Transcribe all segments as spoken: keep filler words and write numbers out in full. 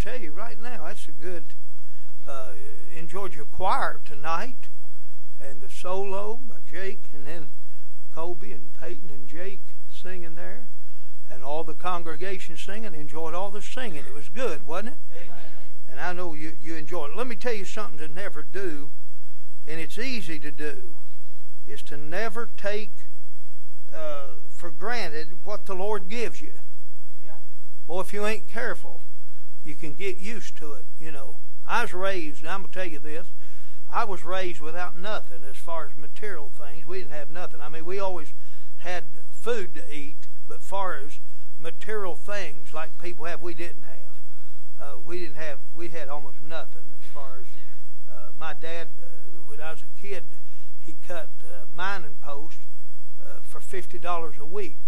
tell you right now, that's a good. Uh, enjoyed your choir tonight, and the solo by Jake, and then Colby and Peyton and Jake singing there, and all the congregation singing. Enjoyed all the singing. It was good, wasn't it? Amen. And I know you, you enjoyed it. Let me tell you something to never do, and it's easy to do, is to never take uh, for granted what the Lord gives you. Yeah. Boy, if you ain't careful, you can get used to it, you know. I was raised, and I'm going to tell you this, I was raised without nothing as far as material things. We didn't have nothing. I mean, we always had food to eat, but as far as material things like people have, we didn't have. Uh, we didn't have, we had almost nothing as far as, uh, my dad, uh, when I was a kid, he cut uh, mining posts uh, for fifty dollars a week.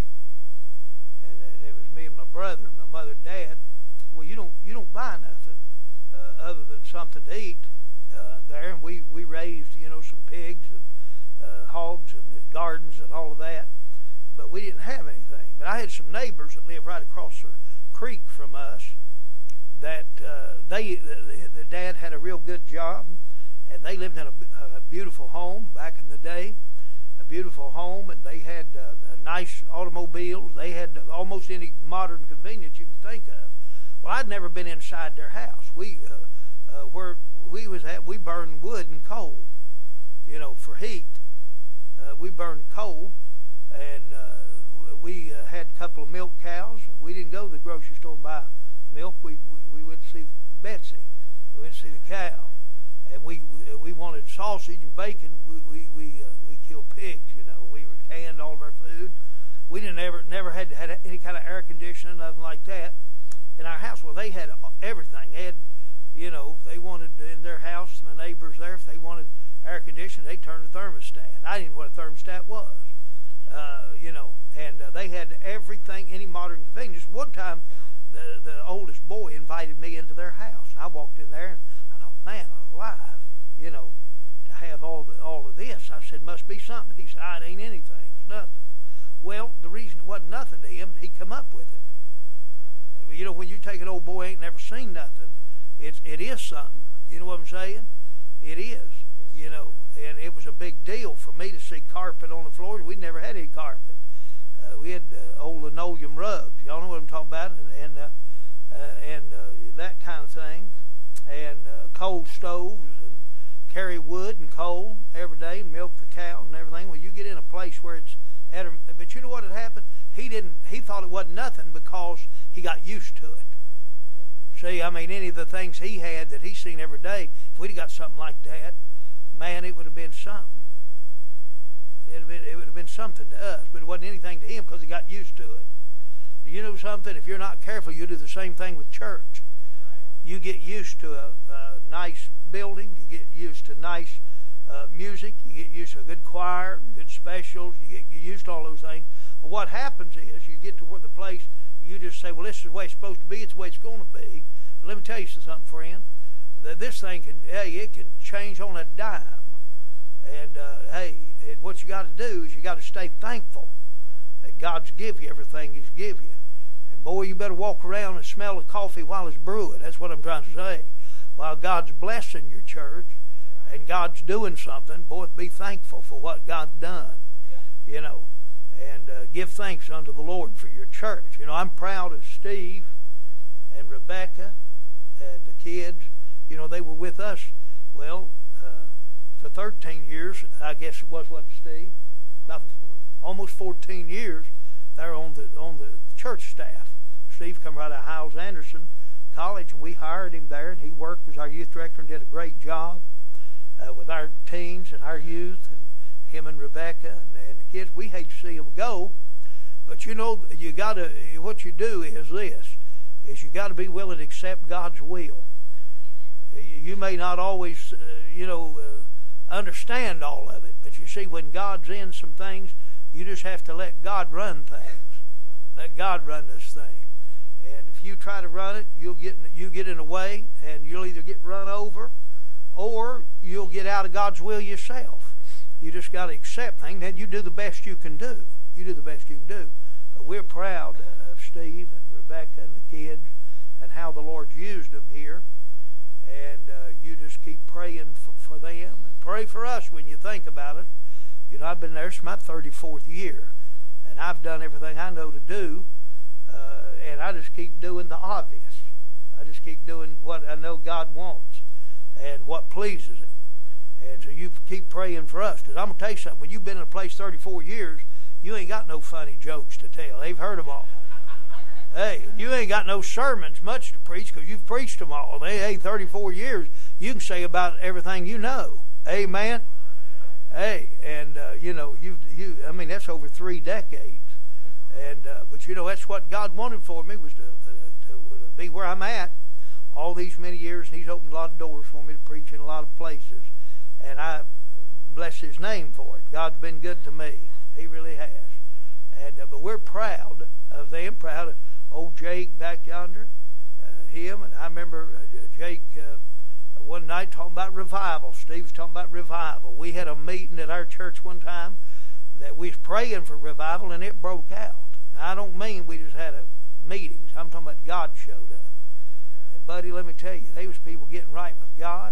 And, and it was me and my brother, my mother and dad. Well, you don't, you don't buy nothing uh, other than something to eat uh, there. And we, we raised, you know, some pigs and uh, hogs and gardens and all of that. But we didn't have anything. But I had some neighbors that lived right across the creek from us that uh, they, the, the dad had a real good job, and they lived in a, a beautiful home back in the day, a beautiful home, and they had uh, nice automobiles. They had almost any modern convenience you could think of. Well, I'd never been inside their house. We, uh, uh, where we was at, we burned wood and coal, you know, for heat. Uh, we burned coal, and uh, we uh, had a couple of milk cows. We didn't go to the grocery store and buy milk. We, we, we went to see Betsy. We went to see the cow. And we we wanted sausage and bacon. We we we, uh, we killed pigs, you know. We canned all of our food. We didn't ever never had had any kind of air conditioning, nothing like that, in our house. Well, they had everything. They had, you know, they wanted in their house. My neighbors there, if they wanted air conditioning, they turned the thermostat. I didn't know what a thermostat was, uh, you know. And uh, they had everything, any modern convenience. One time, the the oldest boy invited me into their house. And I walked in there and I thought, man, alive, you know, to have all the, all of this. I said, must be something. He said, ah, it ain't anything. It's nothing. Well, the reason it wasn't nothing to him, he come up with it. You know, when you take an old boy ain't never seen nothing, it's it is something. You know what I'm saying? It is. You know, and it was a big deal for me to see carpet on the floors. We'd never had any carpet. Uh, we had uh, old linoleum rugs. Y'all know what I'm talking about, and and uh, uh, and uh, that kind of thing. And uh, coal stoves, and carry wood and coal every day, and milk the cows and everything. Well, you get in a place where it's at a, but you know what had happened? He didn't. He thought it wasn't nothing because he got used to it. See, I mean, any of the things he had that he's seen every day, if we'd have got something like that, man, it would have been something. It would have been, it would have been something to us, but it wasn't anything to him because he got used to it. Do you know something? If you're not careful, you do the same thing with church. You get used to a, a nice building. You get used to nice uh, music. You get used to a good choir, and good specials. You get used to all those things. Well, what happens is you get to where the place, you just say, well, this is the way it's supposed to be. It's the way it's going to be. But let me tell you something, friend. That this thing can, hey, it can change on a dime. And, uh, hey, and what you got to do is you got to stay thankful that God's give you everything He's give you. Boy, you better walk around and smell the coffee while it's brewing. That's what I'm trying to say. While God's blessing your church and God's doing something, boy, be thankful for what God's done. You know, and uh, give thanks unto the Lord for your church. You know, I'm proud of Steve and Rebecca and the kids. You know, they were with us, well, uh, for thirteen years, I guess it was, wasn't it, Steve? About almost fourteen years. They're on the on the church staff. Steve come right out of Hiles Anderson College, and we hired him there, and he worked as our youth director and did a great job uh, with our teens and our youth, and him and Rebecca and, and the kids. We hate to see them go, but you know, you got to. What you do is this: is you got to be willing to accept God's will. You may not always, uh, you know, uh, understand all of it, but you see, when God's in some things, you just have to let God run things. Let God run this thing. And if you try to run it, you'll get you get in the way, and you'll either get run over, or you'll get out of God's will yourself. You just got to accept things, and you do the best you can do. You do the best you can do. But we're proud of Steve and Rebecca and the kids and how the Lord's used them here. keep praying for, for them. And pray for us when you think about it. You know, I've been there. It's my thirty-fourth year. And I've done everything I know to do. Uh, and I just keep doing the obvious. I just keep doing what I know God wants and what pleases Him. And so you keep praying for us. Because I'm going to tell you something. When you've been in a place thirty-four years, you ain't got no funny jokes to tell. They've heard them all. Hey, you ain't got no sermons much to preach because you've preached them all. Hey, hey, thirty-four years, you can say about everything you know. Amen? Hey, and, uh, you know, you, you. I mean, that's over three decades. And uh, But, you know, that's what God wanted for me, was to, uh, to uh, be where I'm at all these many years. And He's opened a lot of doors for me to preach in a lot of places. And I bless His name for it. God's been good to me. He really has. And uh, But we're proud of them, proud of old Jake back yonder, uh, him. And I remember uh, Jake uh, one night talking about revival. Steve was talking about revival. We had a meeting at our church one time that we was praying for revival, and it broke out. Now, I don't mean we just had a meetings. I'm talking about God showed up. And buddy, let me tell you, there was people getting right with God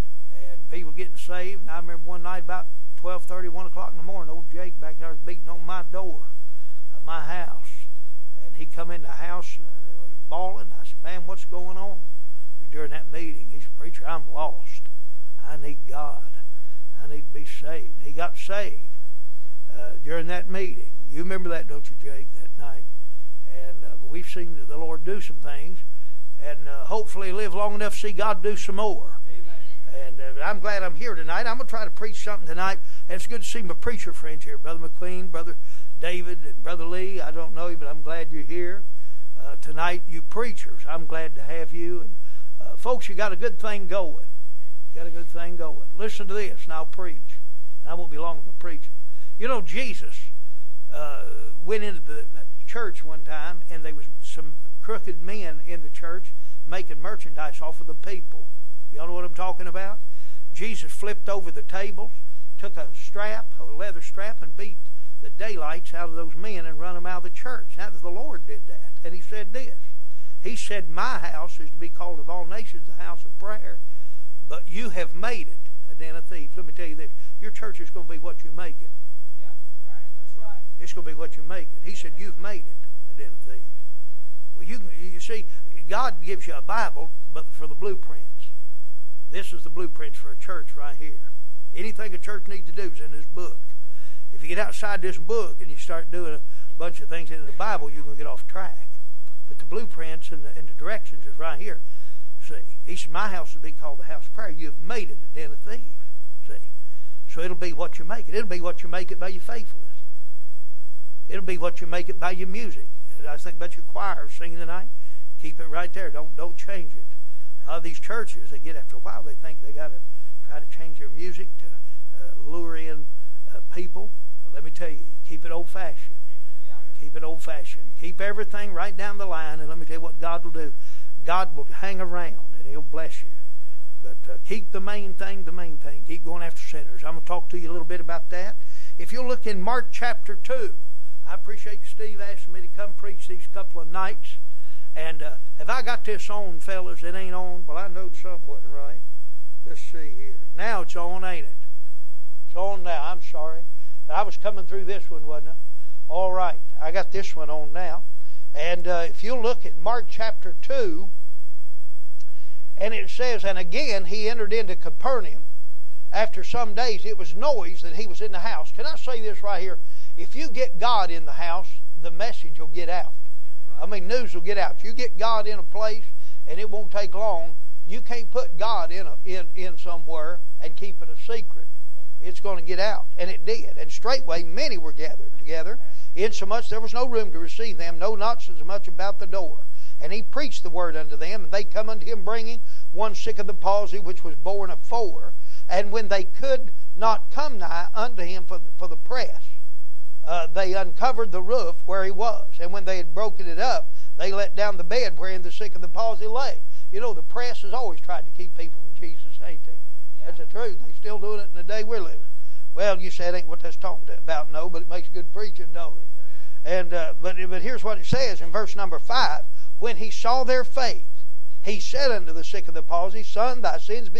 and people getting saved. And I remember one night about twelve thirty, one o'clock in the morning, old Jake back there was beating on my door of my house. And he come in the house and it was bawling. I said, man, what's going on? During that meeting, he said, preacher, I'm lost. I need God. I need to be saved. He got saved uh, during that meeting. You remember that, don't you, Jake, that night? And uh, we've seen the Lord do some things. And uh, hopefully live long enough to see God do some more. Amen. And uh, I'm glad I'm here tonight. I'm going to try to preach something tonight. And it's good to see my preacher friends here. Brother McQueen, Brother David, and Brother Lee. I don't know you, but I'm glad you're here. Uh, tonight, you preachers, I'm glad to have you. And uh, folks, you got a good thing going. You got a good thing going. Listen to this, and I'll preach. I won't be long in the preaching. You know, Jesus uh, went into the church one time, and there was some crooked men in the church making merchandise off of the people. Y'all know what I'm talking about? Jesus flipped over the tables, took a strap, a leather strap, and beat the daylights out of those men and run them out of the church. Now, the Lord did that. And He said this. He said, my house is to be called of all nations the house of prayer. But you have made it a den of thieves. Let me tell you this. Your church is going to be what you make it. Yeah, right. That's right. It's going to be what you make it. He said, you've made it a den of thieves. Well, you, you see, God gives you a Bible, but for the blueprints. This is the blueprints for a church right here. Anything a church needs to do is in this book. If you get outside this book and you start doing a bunch of things in the Bible, you're going to get off track. But the blueprints and the, and the directions is right here. See, He said, my house will be called the house of prayer. You've made it a den of thieves. See, so it'll be what you make it. It'll be what you make it by your faithfulness. It'll be what you make it by your music. I think about your choir singing tonight. Keep it right there. Don't don't change it. Uh, these churches, they get after a while, they think they got to try to change their music to uh, lure in uh, people. Let me tell you, keep it old-fashioned. Keep it old-fashioned. Keep everything right down the line, and let me tell you what God will do. God will hang around, and He'll bless you. But uh, keep the main thing the main thing. Keep going after sinners. I'm going to talk to you a little bit about that. If you'll look in Mark chapter two, I appreciate Steve asking me to come preach these couple of nights. And uh, have I got this on, fellas? It ain't on? Well, I know something wasn't right. Let's see here. Now it's on, ain't it? It's on now. I'm sorry. I was coming through this one, wasn't I? All right. I got this one on now. And uh, if you'll look at Mark chapter two, and it says, and again he entered into Capernaum. After some days it was noised that he was in the house. Can I say this right here? If you get God in the house, the message will get out. I mean, news will get out. You get God in a place, and it won't take long. You can't put God in a, in in somewhere and keep it a secret. It's going to get out, and it did. And straightway many were gathered together, insomuch there was no room to receive them, no, not so much about the door. And he preached the word unto them, and they come unto him, bringing one sick of the palsy, which was borne of four. And when they could not come nigh unto him for the, for the press, Uh, they uncovered the roof where he was. And when they had broken it up, they let down the bed wherein the sick of the palsy lay. You know, the press has always tried to keep people from Jesus, ain't they? Yeah. That's the truth. They're still doing it in the day we're living. Well, you said ain't what that's talking about, no, but it makes good preaching, don't it? And uh, but, but here's what it says in verse number five. When he saw their faith, he said unto the sick of the palsy, Son, thy sins be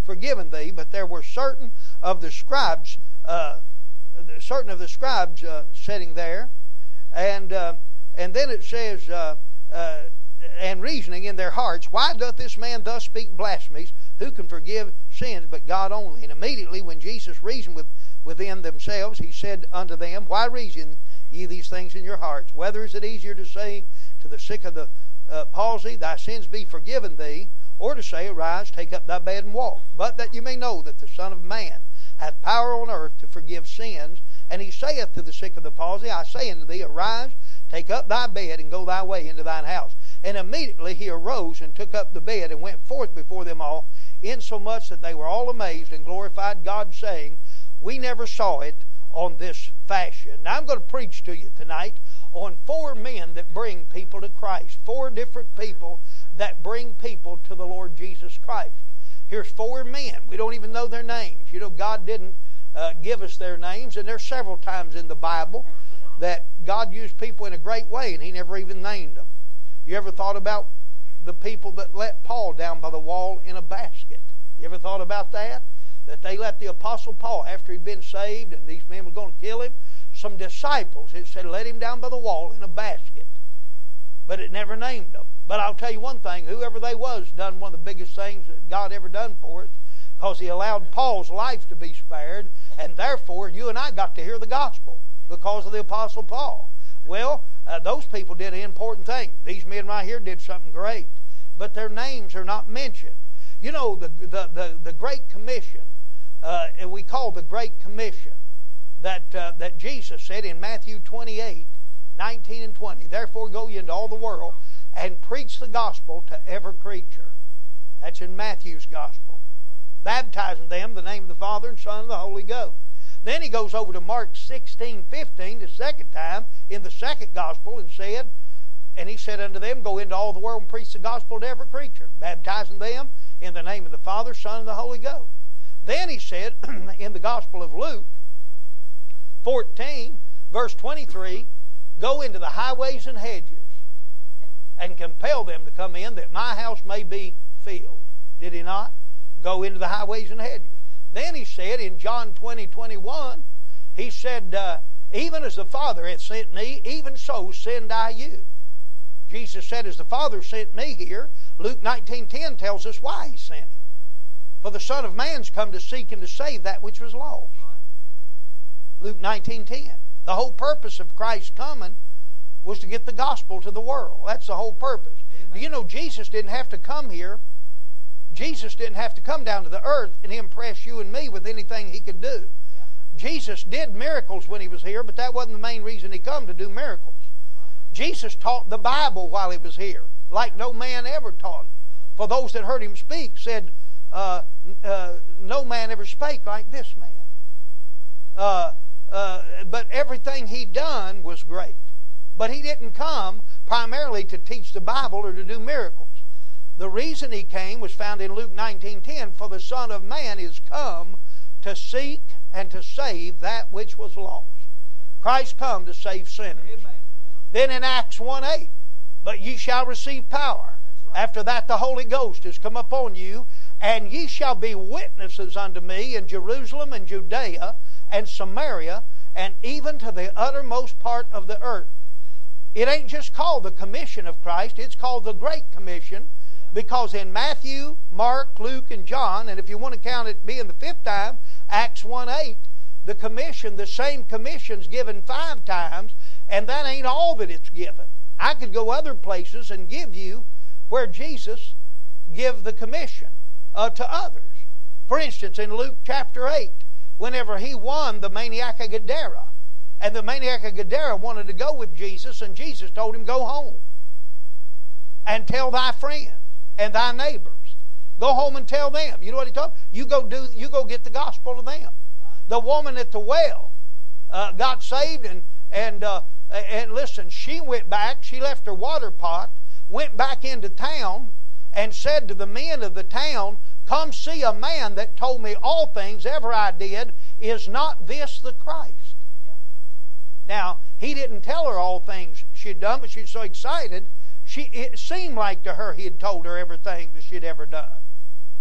forgiven thee. But there were certain of the scribes, uh, certain of the scribes uh, sitting there, and uh, and then it says, uh, uh, and reasoning in their hearts, why doth this man thus speak blasphemies? Who can forgive sins but God only? And immediately when Jesus reasoned with, within themselves, he said unto them, why reason ye these things in your hearts? Whether is it easier to say to the sick of the uh, palsy, thy sins be forgiven thee, or to say, arise, take up thy bed and walk? But that you may know that the Son of Man hath power on earth to forgive sins. And he saith to the sick of the palsy, I say unto thee, arise, take up thy bed, and go thy way into thine house. And immediately he arose and took up the bed and went forth before them all, insomuch that they were all amazed and glorified God, saying, we never saw it on this fashion. Now I'm going to preach to you tonight on four men that bring people to Christ. Four different people that bring people to the Lord Jesus Christ. Here's four men. We don't even know their names. You know, God didn't uh, give us their names, and there's several times in the Bible that God used people in a great way, and He never even named them. You ever thought about the people that let Paul down by the wall in a basket? You ever thought about that? That they let the Apostle Paul, after he'd been saved and these men were going to kill him, some disciples, it said, let him down by the wall in a basket. But it never named them. But I'll tell you one thing, whoever they was done one of the biggest things that God ever done for us, because He allowed Paul's life to be spared, and therefore you and I got to hear the gospel because of the Apostle Paul. Well, uh, those people did an important thing. These men right here did something great, but their names are not mentioned. You know, the the the, the Great Commission, uh, we call the Great Commission, that uh, that Jesus said in Matthew twenty-eight, nineteen and twenty, therefore go ye into all the world and preach the gospel to every creature. That's in Matthew's gospel. Baptizing them in the name of the Father and Son and the Holy Ghost. Then he goes over to Mark sixteen fifteen, the second time, in the second gospel, and said, and he said unto them, go into all the world and preach the gospel to every creature, baptizing them in the name of the Father, Son, and the Holy Ghost. Then he said, in the gospel of Luke fourteen, verse twenty-three, go into the highways and hedges and compel them to come in, that my house may be filled. Did he not? Go into the highways and hedges. Then he said in John twenty, twenty-one, he said, uh, even as the Father hath sent me, even so send I you. Jesus said, as the Father sent me here, Luke nineteen ten tells us why He sent Him. For the Son of Man's come to seek and to save that which was lost. Luke nineteen ten. The whole purpose of Christ's coming was to get the gospel to the world. That's the whole purpose. Amen. You know, Jesus didn't have to come here. Jesus didn't have to come down to the earth and impress you and me with anything He could do. Yeah. Jesus did miracles when He was here, but that wasn't the main reason He come, to do miracles. Jesus taught the Bible while He was here, like no man ever taught it. For those that heard Him speak said, uh, uh, no man ever spake like this man. Uh, uh, but everything He done was great. But He didn't come primarily to teach the Bible or to do miracles. The reason He came was found in Luke nineteen ten, for the Son of Man is come to seek and to save that which was lost. Christ come to save sinners. Amen. Then in Acts one eight, but ye shall receive power. Right. After that the Holy Ghost has come upon you, and ye shall be witnesses unto me in Jerusalem and Judea and Samaria, and even to the uttermost part of the earth. It ain't just called the Commission of Christ, it's called the Great Commission, because in Matthew, Mark, Luke, and John, and if you want to count it being the fifth time, Acts one eight, the commission, the same commission's given five times, and that ain't all that it's given. I could go other places and give you where Jesus give the commission uh, to others. For instance, in Luke chapter eight, whenever He won the maniac of Gadara, and the maniac of Gadara wanted to go with Jesus, and Jesus told him, go home and tell thy friends and thy neighbors. Go home and tell them. You know what He told them? You go do. You go get the gospel to them. The woman at the well uh, got saved, and and uh, and listen, she went back. She left her water pot, went back into town, and said to the men of the town, "Come see a man that told me all things ever I did. Is not this the Christ?" Now, he didn't tell her all things she'd done, but she was so excited. She, it seemed like to her He had told her everything that she'd ever done.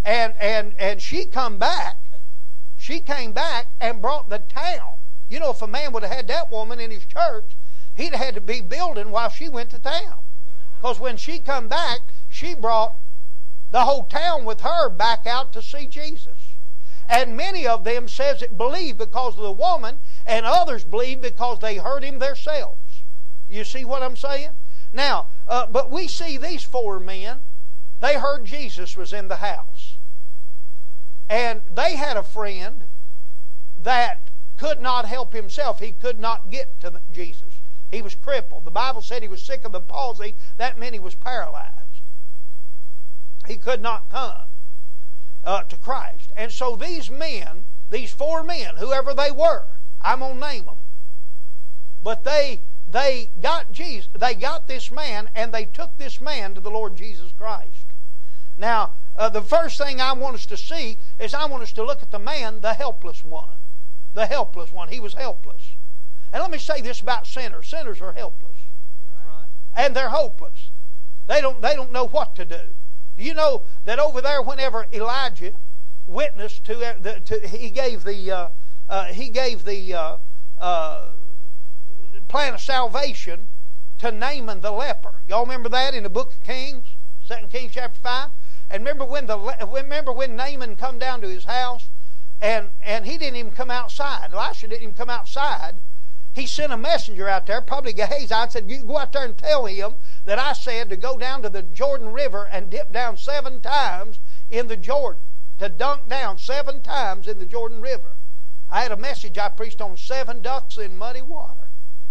And, and, and she come back. She came back and brought the town. You know, if a man would have had that woman in his church, he'd have had to be building while she went to town. Because when she come back, she brought the whole town with her back out to see Jesus. And many of them says it believed because of the woman, and others believed because they heard him themselves. You see what I'm saying? Now, uh, but we see these four men, they heard Jesus was in the house. And they had a friend that could not help himself. He could not get to Jesus. He was crippled. The Bible said he was sick of the palsy. That meant he was paralyzed. He could not come uh, to Christ. And so these men, these four men, whoever they were, I'm going to name them. But they they got Jesus, they got this man, and they took this man to the Lord Jesus Christ. Now, uh, the first thing I want us to see is I want us to look at the man, the helpless one. The helpless one. He was helpless. And let me say this about sinners. Sinners are helpless. And they're hopeless. They don't, they don't know what to do. Do you know that over there, whenever Elijah witnessed to, the, to he gave the uh, uh, he gave the uh, uh, plan of salvation to Naaman the leper. Y'all remember that in the book of Kings, Second Kings chapter five. And remember when the remember when Naaman come down to his house, and and he didn't even come outside. Elisha didn't even come outside. He sent a messenger out there, probably Gehazi, and said, "You go out there and tell him that I said to go down to the Jordan River and dip down seven times in the Jordan, to dunk down seven times in the Jordan River." I had a message I preached on seven ducks in muddy water.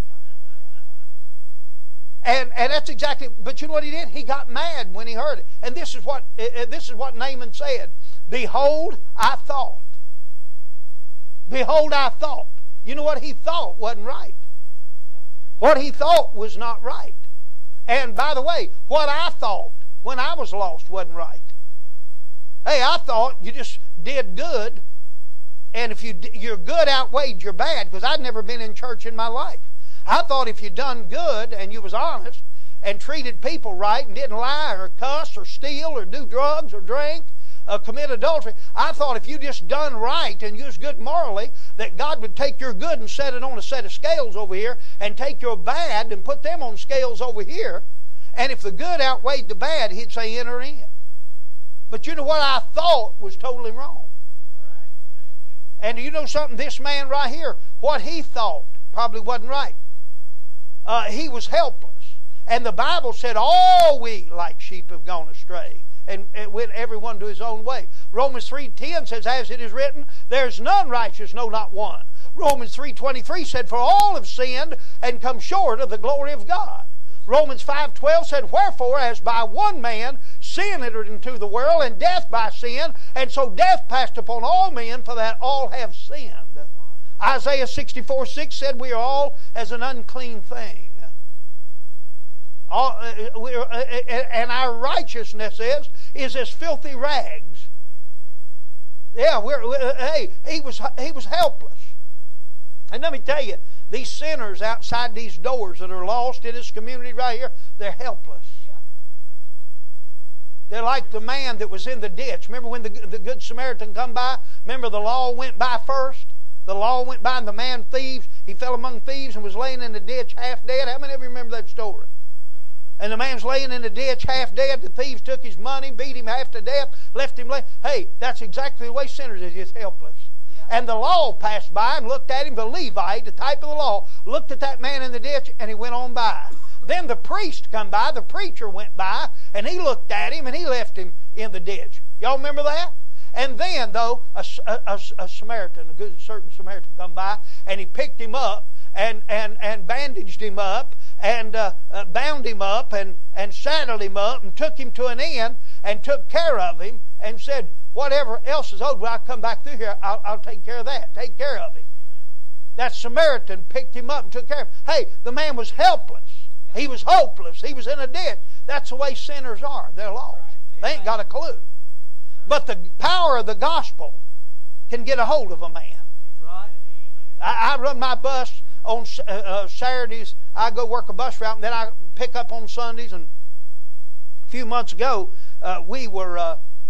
And and that's exactly. But you know what he did? He got mad when he heard it. And this is what uh, this is what Naaman said. "Behold, I thought. Behold, I thought." You know what he thought wasn't right. What he thought was not right. And by the way, what I thought when I was lost wasn't right. Hey, I thought you just did good, and if you your good outweighed your bad, because I'd never been in church in my life. I thought if you done good and you was honest and treated people right and didn't lie or cuss or steal or do drugs or drink, Uh, commit adultery. I thought if you just done right and you was good morally, that God would take your good and set it on a set of scales over here, and take your bad and put them on scales over here. And if the good outweighed the bad, He'd say, "Enter in." But you know what I thought was totally wrong. And you know something? This man right here, what he thought probably wasn't right. Uh, he was helpless. And the Bible said, "All we like sheep have gone astray, and, and went everyone to his own way." Romans three ten says, "As it is written, there's none righteous, no, not one." Romans three twenty-three said, "For all have sinned and come short of the glory of God." Romans five twelve said, "Wherefore, as by one man sin entered into the world, and death by sin, and so death passed upon all men, for that all have sinned." Isaiah sixty-four six said, "We are all as an unclean thing. All, uh, we're, uh, and our righteousness is is as filthy rags." Yeah, we're, uh, hey, he was he was helpless. And let me tell you, these sinners outside these doors that are lost in this community right here, they're helpless. They're like the man that was in the ditch. Remember when the, the Good Samaritan come by? Remember the law went by first? The law went by, and the man thieves, he fell among thieves and was laying in the ditch half dead. How many of you remember that story? And the man's laying in the ditch half dead. The thieves took his money, beat him half to death, left him lay. Hey, that's exactly the way sinners is, just helpless. Yeah. And the law passed by and looked at him. The Levite, the type of the law, looked at that man in the ditch, and he went on by. Then the priest come by, the preacher went by, and he looked at him, and he left him in the ditch. Y'all remember that? And then, though, a, a, a Samaritan, a good certain Samaritan come by, and he picked him up and, and, and bandaged him up, and uh, uh, bound him up and, and saddled him up and took him to an inn and took care of him and said, "Whatever else is owed, when I come back through here, I'll, I'll take care of that. Take care of him." That Samaritan picked him up and took care of him. Hey, the man was helpless. He was hopeless. He was in a ditch. That's the way sinners are. They're lost. They ain't got a clue. But the power of the gospel can get a hold of a man. I, I run my bus on uh, Saturdays. I go work a bus route, and then I pick up on Sundays. And a few months ago, uh, we were uh, uh,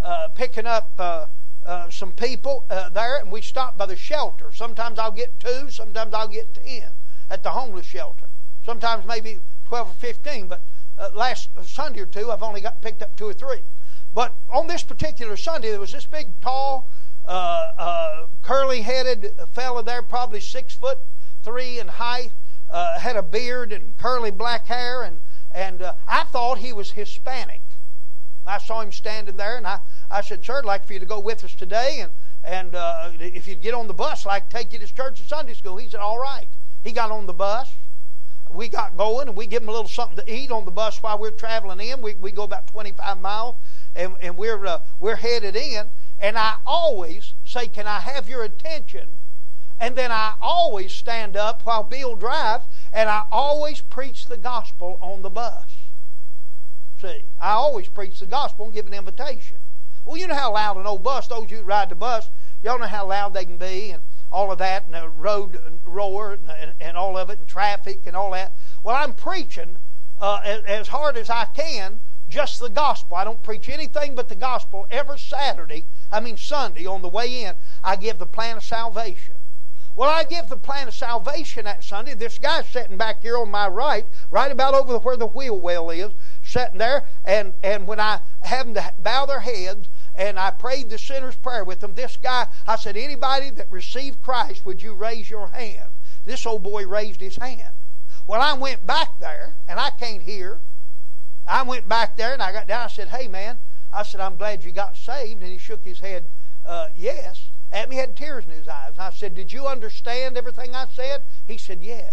uh, picking up uh, uh, some people uh, there, and we stop by the shelter. Sometimes I'll get two, sometimes I'll get ten at the homeless shelter. Sometimes maybe twelve or fifteen, but uh, last Sunday or two I've only got picked up two or three. But on this particular Sunday, there was this big, tall, uh, uh, curly-headed fella there, probably six foot three in height, uh, had a beard and curly black hair, and and uh, I thought he was Hispanic. I saw him standing there, and I, I said, "Sir, I'd like for you to go with us today, and and uh, if you'd get on the bus, I'd like to take you to church and Sunday school." He said, "All right." He got on the bus. We got going, and we give him a little something to eat on the bus while we're traveling in. We we go about twenty-five miles, and and we're uh, we're headed in. And I always say, "Can I have your attention?" And then I always stand up while Bill drives, and I always preach the gospel on the bus. See, I always preach the gospel and give an invitation. Well, you know how loud an old bus, those of you who ride the bus, y'all know how loud they can be, and all of that, and the road roar, and, and, and all of it, and traffic, and all that. Well, I'm preaching uh, as, as hard as I can, just the gospel. I don't preach anything but the gospel. Every Saturday, I mean Sunday, on the way in, I give the plan of salvation. Well, I give the plan of salvation that Sunday. This guy's sitting back here on my right, right about over where the wheel well is, sitting there, and, and when I have them to bow their heads, and I prayed the sinner's prayer with them, this guy, I said, "Anybody that received Christ, would you raise your hand?" This old boy raised his hand. Well, I went back there, and I can't hear. I went back there, and I got down. I said, "Hey, man," I said, "I'm glad you got saved." And he shook his head, uh, yes, at me, had tears in his eyes. And I said, "Did you understand everything I said?" He said, "Yes."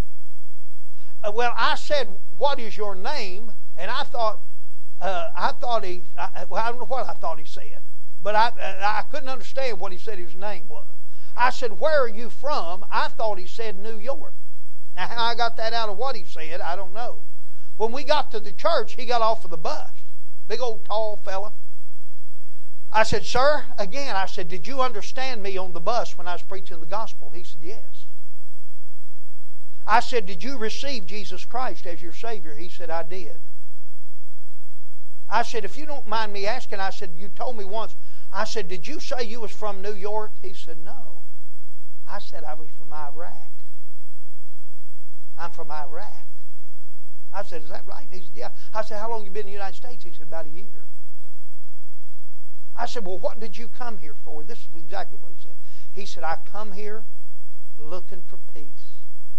Uh, well, I said, "What is your name?" And I thought, uh, I thought he, I, well, I don't know what I thought he said, but I, I couldn't understand what he said his name was. I said, "Where are you from?" I thought he said New York. Now, how I got that out of what he said, I don't know. When we got to the church, he got off of the bus. Big old tall fella. I said, "Sir," again, I said, "did you understand me on the bus when I was preaching the gospel?" He said, "Yes." I said, "Did you receive Jesus Christ as your Savior?" He said, "I did." I said, "If you don't mind me asking," I said, "you told me once," I said, "did you say you was from New York?" He said, "No." I said, "I was from Iraq." "I'm from Iraq." I said, "Is that right?" And he said, "Yeah." I said, "How long have you been in the United States?" He said, "About a year." I said, "Well, what did you come here for?" And this is exactly what he said. He said, "I come here looking for peace.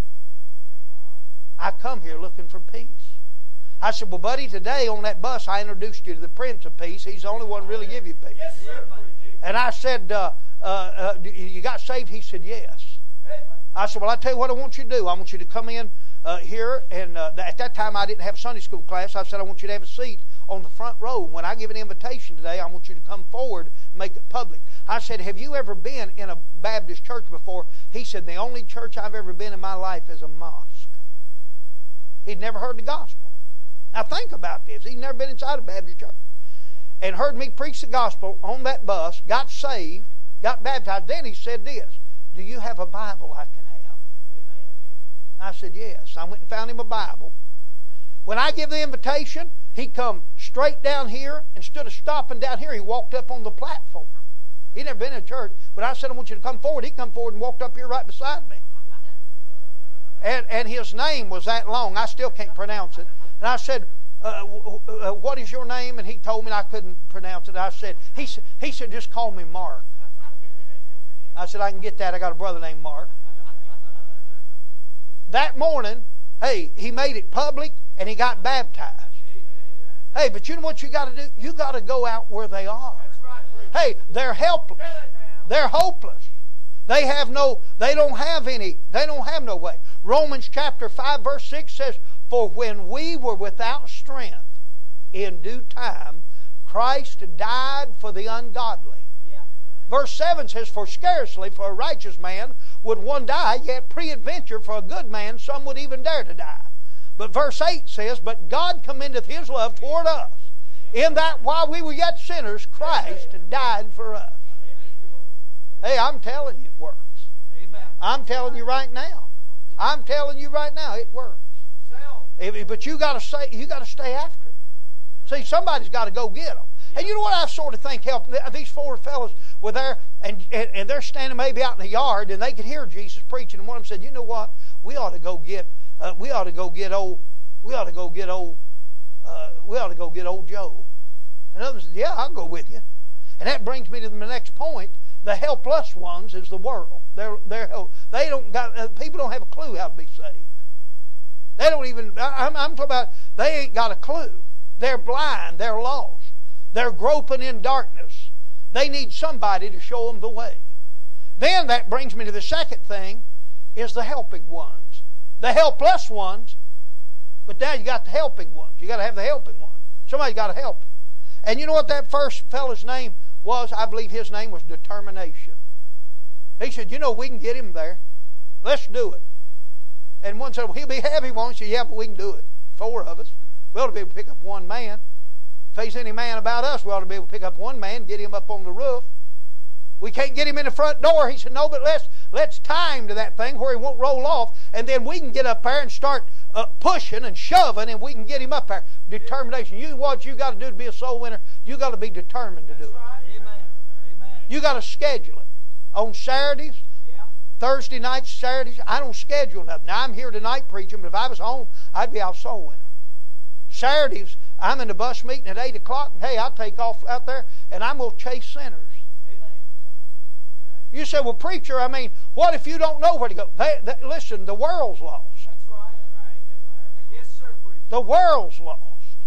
I come here looking for peace." I said, "Well, buddy, today on that bus I introduced you to the Prince of Peace. He's the only one to really give you peace." Yes, sir. And I said, uh, uh, uh, "You got saved?" He said, "Yes." I said, "Well, I tell you what I want you to do. I want you to come in uh, here." And uh, at that time I didn't have Sunday school class. I said, "I want you to have a seat on the front row. When I give an invitation today, I want you to come forward and make it public." I said, "Have you ever been in a Baptist church before?" He said, "The only church I've ever been in my life is a mosque." He'd never heard the gospel. Now think about this. He'd never been inside a Baptist church. And heard me preach the gospel on that bus, got saved, got baptized. Then he said this, "Do you have a Bible I can have?" I said, "Yes." I went and found him a Bible. When I give the invitation, he come straight down here, instead of stopping down here, he walked up on the platform. He'd never been in church. When I said, "I want you to come forward," he come forward and walked up here right beside me. And, and his name was that long, I still can't pronounce it. And I said, uh, uh, "What is your name?" And he told me, and I couldn't pronounce it. I said, he, he said, "Just call me Mark." I said, "I can get that. I got a brother named Mark." That morning, hey, he made it public, and he got baptized. Hey, but you know what you got to do? You got to go out where they are. Hey, they're helpless. They're hopeless. They have no, they don't have any, they don't have no way. Romans chapter five verse six says, "For when we were without strength, in due time, Christ died for the ungodly." Yeah. Verse seven says, "For scarcely for a righteous man would one die, yet peradventure for a good man some would even dare to die." But verse eight says, "But God commendeth His love toward us, in that while we were yet sinners, Christ died for us." Hey, I'm telling you it works. Amen. I'm telling you right now. I'm telling you right now it works. But you got to say, you got to stay after it. See, somebody's got to go get them. And you know what I sort of think helped? These four fellows were there, and, and, and they're standing maybe out in the yard, and they could hear Jesus preaching. And one of them said, "You know what? We ought to go get, uh, we ought to go get old, we ought to go get old, uh, we ought to go get old Joe." And others said, "Yeah, I'll go with you." And that brings me to the next point. The helpless ones is the world. They're, they're, they don't got, uh, people don't have a clue how to be saved. They don't even, I'm, I'm talking about, they ain't got a clue. They're blind. They're lost. They're groping in darkness. They need somebody to show them the way. Then that brings me to the second thing, is the helping ones. The helpless ones, but now you got the helping ones. You got to have the helping ones. Somebody's got to help them. And you know what that first fellow's name was? I believe his name was Determination. He said, "You know, we can get him there. Let's do it." And one said, "Well, he'll be heavy, won't you?" "Yeah, but we can do it. Four of us. We ought to be able to pick up one man. If he's any man about us, we ought to be able to pick up one man, get him up on the roof. We can't get him in the front door." He said, "No, but let's let's tie him to that thing where he won't roll off, and then we can get up there and start uh, pushing and shoving, and we can get him up there." Determination. You what you got to do to be a soul winner? You got to be determined to do it. You got to schedule it. On Saturdays, Thursday nights, Saturdays, I don't schedule nothing. Now, I'm here tonight preaching, but if I was home, I'd be out soul winning. Saturdays, I'm in the bus meeting at eight o'clock, and hey, I'll take off out there, and I'm going to chase sinners. Amen. You say, "Well, preacher, I mean, what if you don't know where to go?" They, they, listen, the world's lost. That's right. Yes, sir, preacher. The world's lost.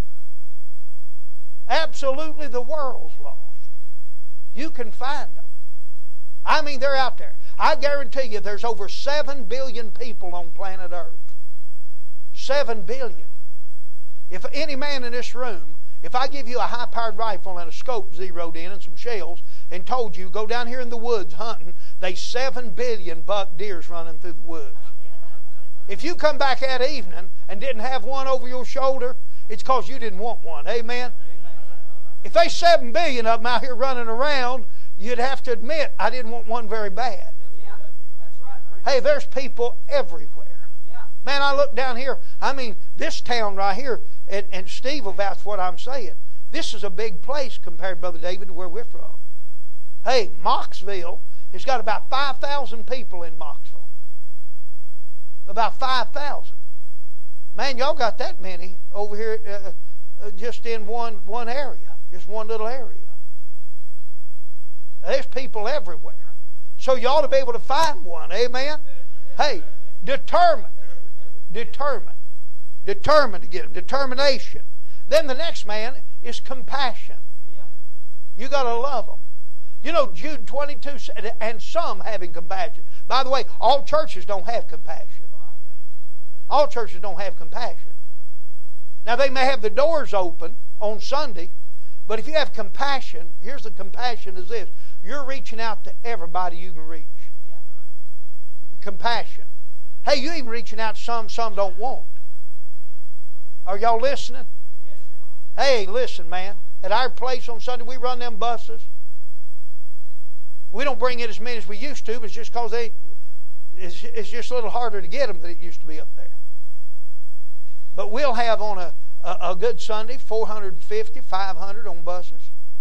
Absolutely, the world's lost. You can find them. I mean, they're out there. I guarantee you there's over seven billion people on planet Earth. seven billion. If any man in this room, if I give you a high-powered rifle and a scope zeroed in and some shells and told you, go down here in the woods hunting, there's seven billion buck deers running through the woods. If you come back that evening and didn't have one over your shoulder, it's because you didn't want one. Amen? If there's seven billion of them out here running around, you'd have to admit, I didn't want one very bad. Yeah, that's right. Hey, there's people everywhere. Yeah. Man, I look down here. I mean, this town right here, and, and Steve will vouch for what I'm saying. This is a big place compared, Brother David, to where we're from. Hey, Moxville has got about five thousand people in Moxville. About five thousand. Man, y'all got that many over here uh, uh, just in one, one area. Just one little area. There's people everywhere. So you ought to be able to find one. Amen? Hey, determined. Determined. Determined to get them. Determination. Then the next man is compassion. You got to love them. You know, Jude twenty-two said, "And some having compassion." By the way, all churches don't have compassion. All churches don't have compassion. Now, they may have the doors open on Sunday, but if you have compassion, here's the compassion is this. You're reaching out to everybody you can reach. Compassion. Hey, you even reaching out to some some don't want. Are y'all listening? Hey, listen, man. At our place on Sunday, we run them buses. We don't bring in as many as we used to, but it's just because they, it's, it's just a little harder to get them than it used to be up there. But we'll have on a, a, a good Sunday, four hundred fifty, five hundred on buses.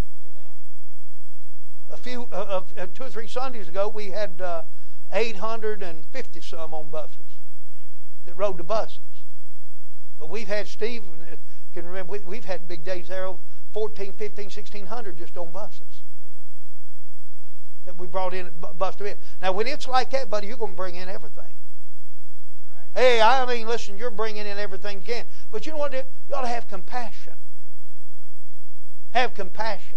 A few, uh, uh, two or three Sundays ago, we had uh, eight hundred fifty some on buses that rode the buses. But we've had, Steve can remember, we, we've had big days there of fourteen, fifteen, sixteen hundred just on buses that we brought in, busted in. Now, when it's like that, buddy, you're going to bring in everything. Hey, I mean, listen, you're bringing in everything you can. But you know what? You ought to have compassion. Have compassion.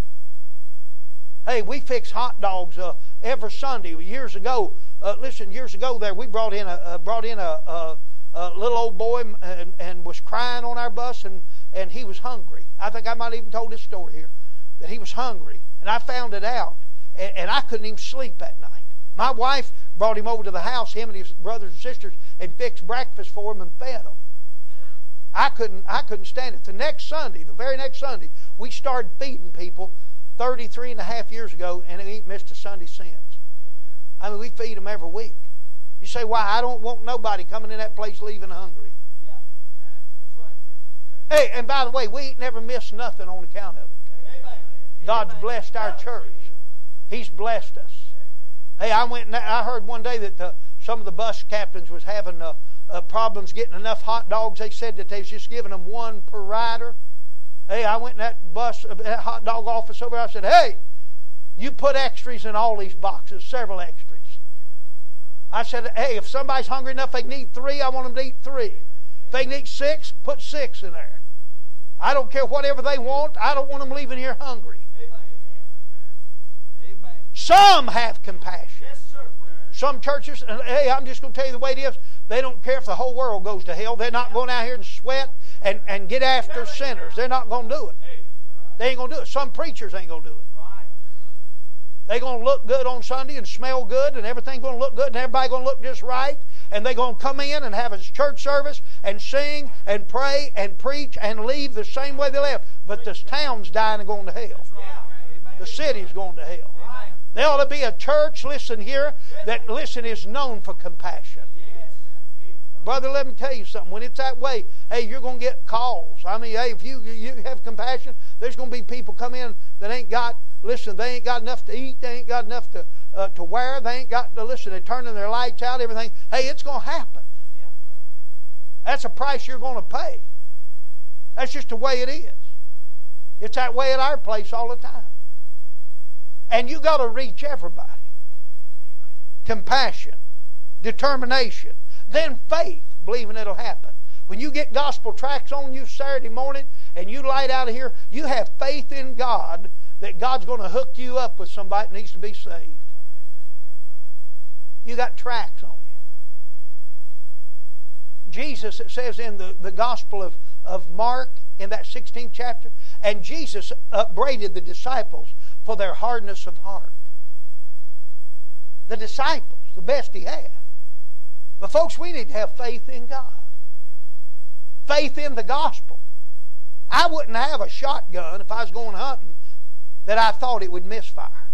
Hey, we fix hot dogs uh, every Sunday. Years ago, uh, listen, years ago there, we brought in a uh, brought in a, a, a little old boy and, and was crying on our bus, and, and he was hungry. I think I might have even told this story here, that he was hungry. And I found it out, and, and I couldn't even sleep that night. My wife brought him over to the house, him and his brothers and sisters, and fixed breakfast for him and fed him. I couldn't, I couldn't stand it. The next Sunday, the very next Sunday, we started feeding people thirty-three and a half years ago, and it ain't missed a Sunday since. I mean, we feed them every week. You say, why? I don't want nobody coming in that place leaving hungry. Yeah. That's right. Hey, and by the way, we ain't never missed nothing on account of it. God's blessed our church. He's blessed us. Hey, I went and I heard one day that the, some of the bus captains was having uh, uh, problems getting enough hot dogs. They said that they was just giving them one per rider. Hey, I went in that bus, uh, that hot dog office over there. I said, hey, you put extras in all these boxes, several extras. I said, hey, if somebody's hungry enough they can eat three, I want them to eat three. If they can eat six, put six in there. I don't care whatever they want. I don't want them leaving here hungry. Amen. Some have compassion. Yes, sir. Some churches, and hey, I'm just going to tell you the way it is, they don't care if the whole world goes to hell. They're not going out here and sweat and, and get after sinners. They're not going to do it. They ain't going to do it. Some preachers ain't going to do it. They're going to look good on Sunday and smell good, and everything's going to look good, and everybody going to look just right. And they're going to come in and have a church service and sing and pray and preach and leave the same way they left. But this town's dying and going to hell. The city's going to hell. There ought to be a church, listen here, that, listen, is known for compassion. Brother, let me tell you something. When it's that way, hey, you're going to get calls. I mean, hey, if you, you have compassion, there's going to be people come in that ain't got, listen, they ain't got enough to eat. They ain't got enough to uh, to wear. They ain't got to, listen, they're turning their lights out, everything. Hey, it's going to happen. That's a price you're going to pay. That's just the way it is. It's that way at our place all the time. And you got to reach everybody. Compassion, determination, then faith, believing it'll happen. When you get gospel tracts on you Saturday morning and you light out of here, you have faith in God that God's going to hook you up with somebody that needs to be saved. You got tracts on you. Jesus, it says in the, the Gospel of, of Mark, in that sixteenth chapter, and Jesus upbraided the disciples for their hardness of heart. The disciples, the best he had. But folks, we need to have faith in God. Faith in the gospel. I wouldn't have a shotgun if I was going hunting that I thought it would misfire.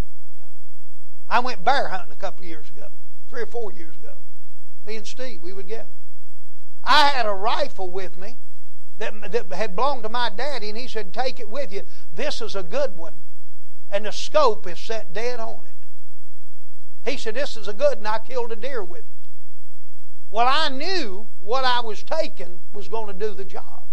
I went bear hunting a couple of years ago. Three or four years ago. Me and Steve, we were together. I had a rifle with me that, that had belonged to my daddy, and he said, take it with you. This is a good one. And the scope is set dead on it. He said, this is a good, and I killed a deer with it. Well, I knew what I was taking was going to do the job.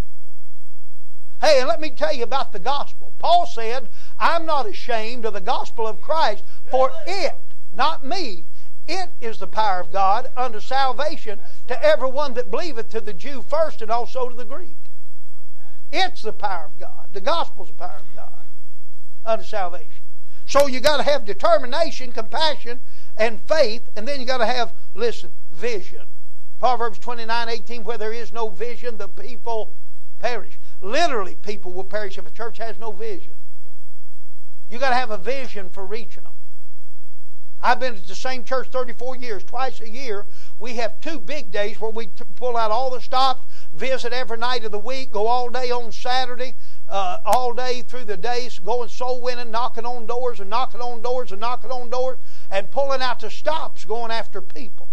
Hey, and let me tell you about the gospel. Paul said, I'm not ashamed of the gospel of Christ, for it, not me, it is the power of God unto salvation to everyone that believeth, to the Jew first and also to the Greek. It's the power of God. The gospel's the power of God unto salvation. So you got to have determination, compassion, and faith, and then you got to have, listen, vision. Proverbs twenty-nine eighteen, where there is no vision, the people perish. Literally, people will perish if a church has no vision. You got to have a vision for reaching them. I've been at the same church thirty-four years. Twice a year, we have two big days where we t- pull out all the stops, visit every night of the week, go all day on Saturday, uh, all day through the days, going soul winning, knocking on doors and knocking on doors and knocking on doors, and pulling out the stops, going after people.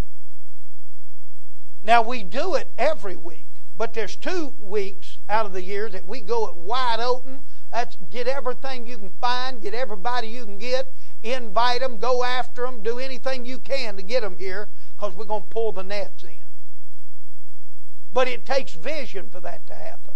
Now, we do it every week, but there's two weeks out of the year that we go it wide open. That's get everything you can find, get everybody you can get, invite them, go after them, do anything you can to get them here, because we're going to pull the nets in. But it takes vision for that to happen.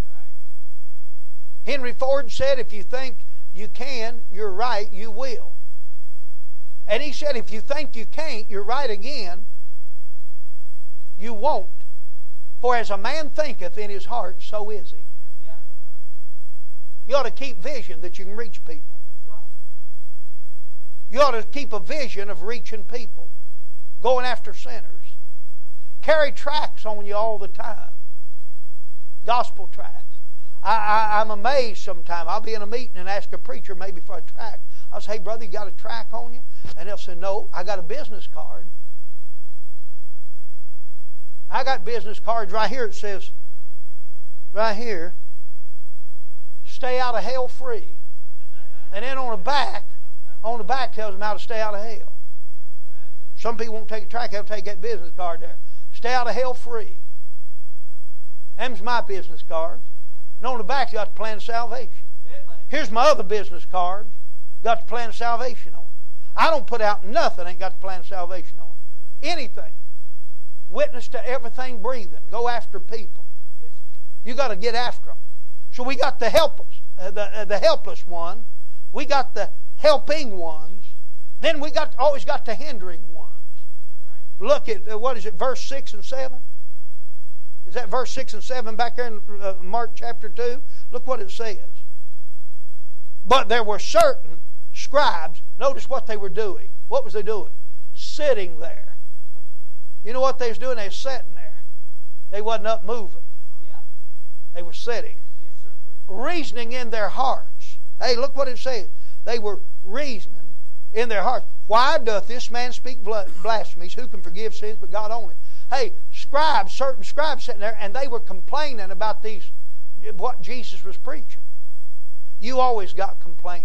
Henry Ford said, if you think you can, you're right, you will. And he said, if you think you can't, you're right again, you won't. For as a man thinketh in his heart, so is he. You ought to keep vision that you can reach people. You ought to keep a vision of reaching people, going after sinners. Carry tracts on you all the time. Gospel tracts. I, I, I'm amazed sometimes. I'll be in a meeting and ask a preacher maybe for a tract. I'll say, hey, brother, you got a tract on you? And they'll say, no, I got a business card. I got business cards right here. It says, right here, stay out of hell free. And then on the back, on the back tells them how to stay out of hell. Some people won't take a tract, they'll take that business card there. Stay out of hell free. Them's my business cards. And on the back, you got the plan of salvation. Here's my other business cards. Got the plan of salvation on it. I don't put out nothing ain't got the plan of salvation on it. Anything. Witness to everything breathing. Go after people. You got to get after them. So we got the helpless, uh, the uh, the helpless one. We got the helping ones. Then we got always got the hindering ones. Look at uh, what is it? Verse six and seven. Is that verse six and seven back there in uh, Mark chapter two? Look what it says. But there were certain scribes. Notice what they were doing. What was they doing? Sitting there. You know what they was doing? They was sitting there. They wasn't up moving. They were sitting. Reasoning in their hearts. Hey, look what it says. They were reasoning in their hearts. Why doth this man speak blasphemies? Who can forgive sins but God only? Hey, scribes, certain scribes sitting there, and they were complaining about these, what Jesus was preaching. You always got complainers.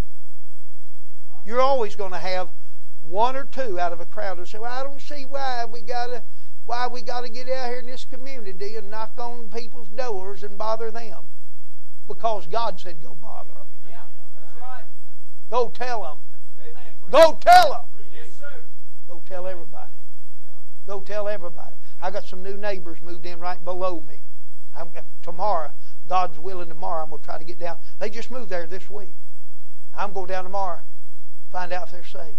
You're always going to have one or two out of a crowd who say, well, I don't see why we gotta why we gotta get out here in this community and knock on people's doors and bother them. Because God said go bother them. Yeah, that's right. Go tell them. Amen. Go tell them. Yes, sir. Go tell everybody. Go tell everybody. I got some new neighbors moved in right below me. I'm, tomorrow, God's willing, tomorrow I'm going to try to get down. They just moved there this week. I'm going down tomorrow, find out if they're saved.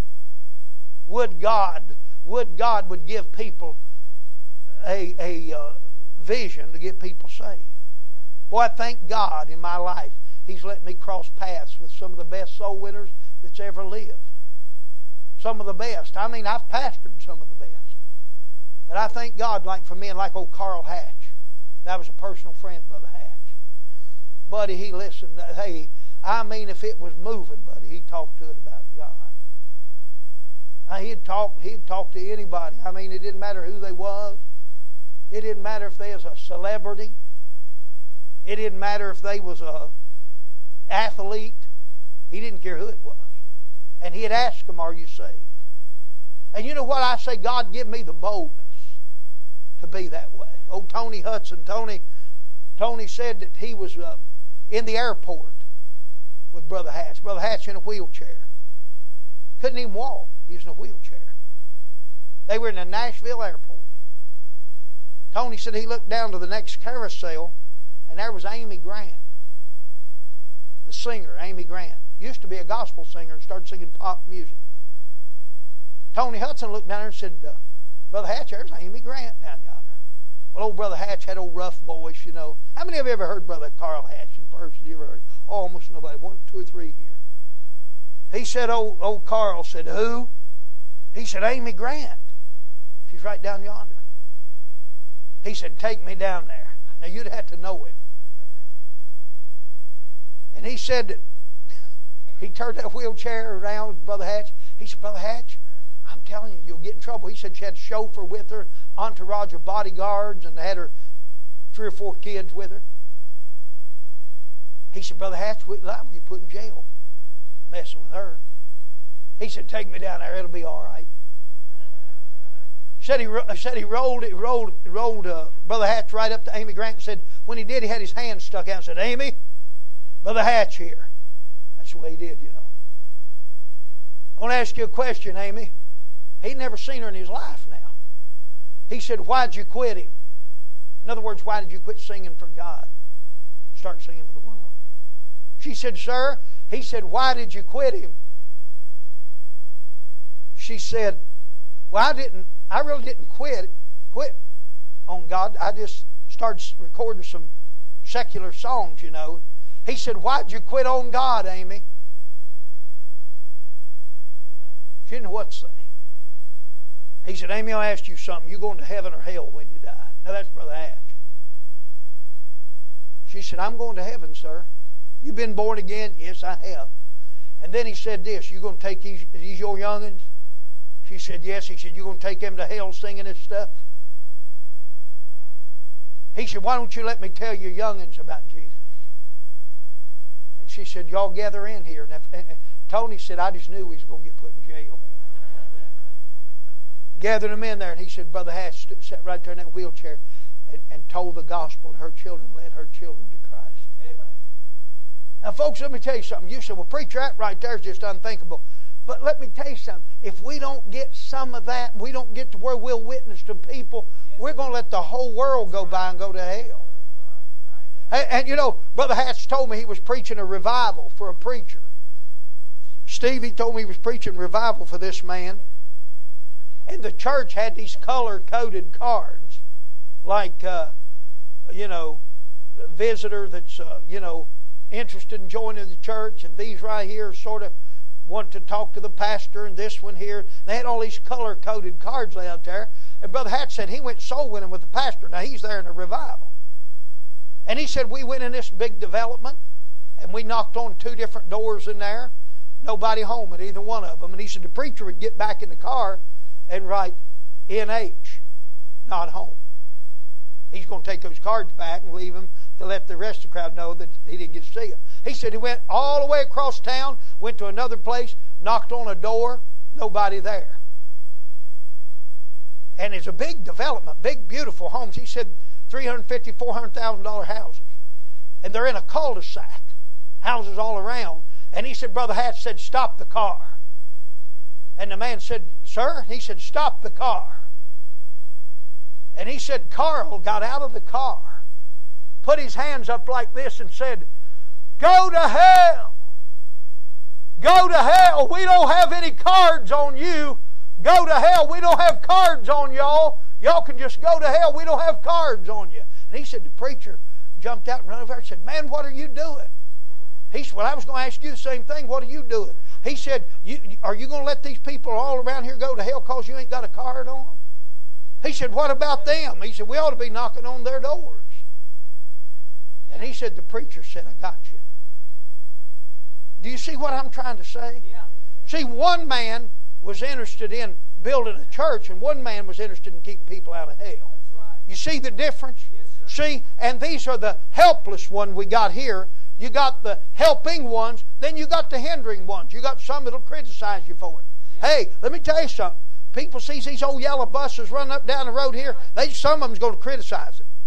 Would God, would God would give people a, a uh, vision to get people saved. Boy, I thank God in my life He's let me cross paths with some of the best soul winners that's ever lived. Some of the best. I mean, I've pastored some of the best. But I thank God, like for men like old Carl Hatch. That was a personal friend, Brother Hatch. Buddy, he listened. Hey, I mean, if it was moving, buddy, he talked to it about God. Now, he'd talk, he'd talk to anybody. I mean, it didn't matter who they was. It didn't matter if they was a celebrity. It didn't matter if they was a athlete. He didn't care who it was. And he'd ask them, are you saved? And you know what I say? God, give me the boldness to be that way. Old Tony Hudson, Tony, Tony said that he was uh, in the airport with Brother Hatch. Brother Hatch in a wheelchair. Couldn't even walk. He was in a wheelchair. They were in the Nashville airport. Tony said he looked down to the next carousel, and there was Amy Grant, the singer, Amy Grant. Used to be a gospel singer and started singing pop music. Tony Hudson looked down there and said, uh, Brother Hatch, there's Amy Grant down yonder. Well, old Brother Hatch had old rough voice, you know. How many of you ever heard Brother Carl Hatch in person? You ever heard? Oh, almost nobody. One, two or three here. He said, old, old Carl said, who? He said, Amy Grant. She's right down yonder. He said, take me down there. Now, you'd have to know him. And he said that he turned that wheelchair around with Brother Hatch. He said, Brother Hatch, I'm telling you, you'll get in trouble. He said she had a chauffeur with her, entourage of bodyguards, and they had her three or four kids with her. He said, Brother Hatch, we'll get put in jail messing with her. He said, take me down there. It'll be all right. Said he, said he rolled it, rolled, rolled uh, Brother Hatch right up to Amy Grant and said, when he did, he had his hand stuck out and said, Amy, Brother Hatch here. That's the way he did, you know. I want to ask you a question, Amy. He'd never seen her in his life now. He said, why'd you quit him? In other words, why did you quit singing for God? Start singing for the world. She said, sir, he said, why did you quit him? She said, well, I didn't, I really didn't quit, quit on God. I just started recording some secular songs, you know. He said, why'd you quit on God, Amy? She didn't know what to say. He said, Amy, I'll ask you something. You going to heaven or hell when you die? Now, that's Brother Hatch. She said, I'm going to heaven, sir. You been born again? Yes, I have. And then he said this, you going to take these, these your young'uns? She said, yes. He said, you going to take them to hell singing this stuff? He said, why don't you let me tell your young'uns about Jesus? And she said, y'all gather in here. And if, and Tony said, I just knew he was going to get put in jail. Gathered them in there, and he said, Brother Hatch sat right there in that wheelchair and, and told the gospel to her children, led her children to Christ. Now, folks, let me tell you something. You say, well, preacher, that right there is just unthinkable. But let me tell you something. If we don't get some of that, and we don't get to where we'll witness to people, we're going to let the whole world go by and go to hell. And, and you know, Brother Hatch told me he was preaching a revival for a preacher. Stevie told me he was preaching revival for this man. And the church had these color-coded cards. Like, uh, you know, a visitor that's, uh, you know, interested in joining the church. And these right here sort of want to talk to the pastor, and this one here. They had all these color-coded cards out there. And Brother Hatch said he went soul winning with the pastor. Now, he's there in a revival. And he said we went in this big development, and we knocked on two different doors in there. Nobody home at either one of them. And he said the preacher would get back in the car and write N H, not home. He's going to take those cards back and leave them to let the rest of the crowd know that he didn't get to see them. He said he went all the way across town, went to another place, knocked on a door, nobody there. And it's a big development, big, beautiful homes. He said three hundred fifty thousand dollars, four hundred thousand dollars houses. And they're in a cul-de-sac, houses all around. And he said, Brother Hatch said, stop the car. And the man said, sir? He said, stop the car. And he said, Carl got out of the car, put his hands up like this and said, go to hell. Go to hell. We don't have any cards on you. Go to hell. We don't have cards on y'all. Y'all can just go to hell. We don't have cards on you. And he said, the preacher jumped out and ran over there and said, man, what are you doing? He said, well, I was going to ask you the same thing. What are you doing? He said, you, are you going to let these people all around here go to hell because you ain't got a card on them? He said, what about them? He said, we ought to be knocking on their doors. And he said, the preacher said, I got you. Do you see what I'm trying to say? Yeah. See, one man was interested in building a church, and one man was interested in keeping people out of hell. That's right. You see the difference? Yes, sir. See, and these are the helpless one we got here. You got the helping ones, then you got the hindering ones. You got some that'll criticize you for it. Yeah. Hey, let me tell you something. People see these old yellow buses running up down the road here. They, some of them's going to criticize it.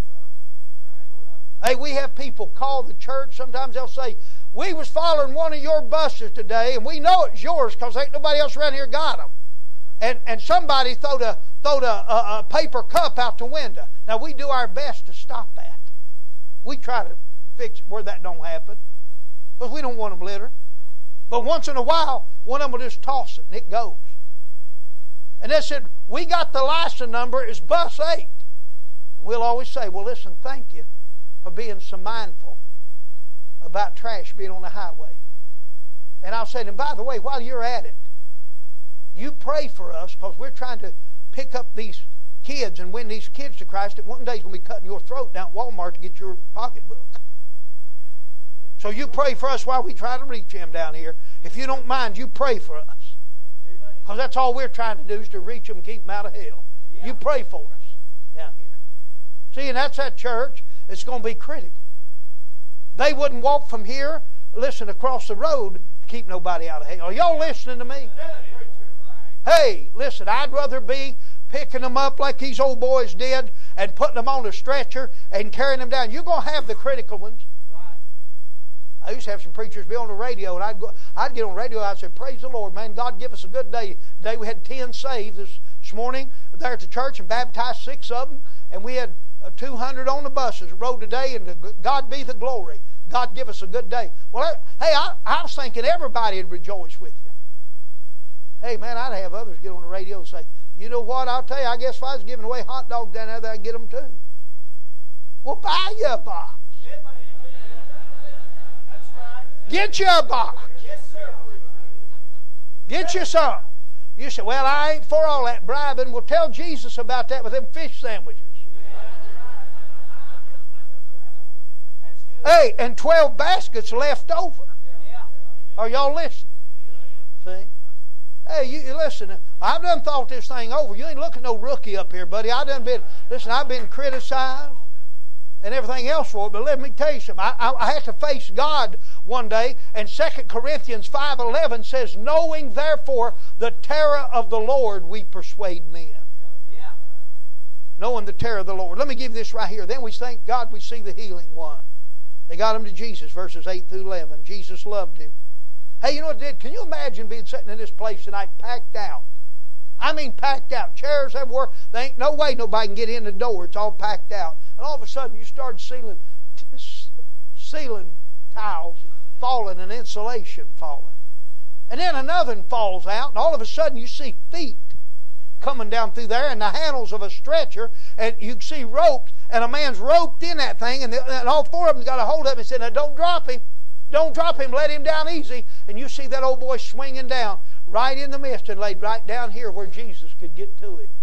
Hey, we have people call the church. Sometimes they'll say, we was following one of your buses today, and we know it's yours because ain't nobody else around here got them. And and somebody throwed a throwed a, a, a paper cup out the window. Now, we do our best to stop that. We try to fix it where that don't happen because we don't want them littering. But once in a while, one of them will just toss it, and it goes. And they said, we got the license number, it's bus eight. We'll always say, well, listen, thank you for being so mindful about trash being on the highway. And I'll say, and by the way, while you're at it, you pray for us because we're trying to pick up these kids and win these kids to Christ that one day is going to be cutting your throat down at Walmart to get your pocketbook. So you pray for us while we try to reach them down here. If you don't mind, you pray for us. Because that's all we're trying to do is to reach them and keep them out of hell. You pray for us down here. See, and that's that church. It's going to be critical. They wouldn't walk from here, listen, across the road to keep nobody out of hell. Are y'all listening to me? Hey, listen, I'd rather be picking them up like these old boys did and putting them on a stretcher and carrying them down. You're going to have the critical ones. I used to have some preachers be on the radio, and I'd go, I'd get on the radio and I'd say, praise the Lord, man, God give us a good day. Today we had ten saved this, this morning there at the church and baptized six of them, and we had uh, two hundred on the buses rode today, and the, God be the glory. God give us a good day. Well, I, hey, I, I was thinking everybody would rejoice with you. Hey, man, I'd have others get on the radio and say, you know what, I'll tell you, I guess if I was giving away hot dogs down there, I'd get them too. Well, buy you a box. Get you a box. Yes, sir. Get you some. You say, well, I ain't for all that bribing. Well, tell Jesus about that with them fish sandwiches. Hey, and twelve baskets left over. Are y'all listening? See? Hey, you, you listen. I've done thought this thing over. You ain't looking no rookie up here, buddy. I done been, listen, I've been criticized and everything else for it. But let me tell you something. I, I, I had to face God one day, and Second Corinthians five eleven says, knowing therefore the terror of the Lord, we persuade men. Yeah. Knowing the terror of the Lord. Let me give you this right here. Then we thank God we see the healing one. They got him to Jesus, verses eight through eleven. Jesus loved him. Hey, you know what it did? Can you imagine being sitting in this place tonight packed out? I mean packed out. Chairs everywhere. There ain't no way nobody can get in the door. It's all packed out. And all of a sudden you start sealing, ceiling tiles falling and insulation falling. And then another one falls out, and all of a sudden you see feet coming down through there and the handles of a stretcher, and you see ropes, and a man's roped in that thing, and, the, and all four of them got a hold of him and said, now don't drop him. Don't drop him. Let him down easy. And you see that old boy swinging down right in the midst and laid right down here where Jesus could get to him.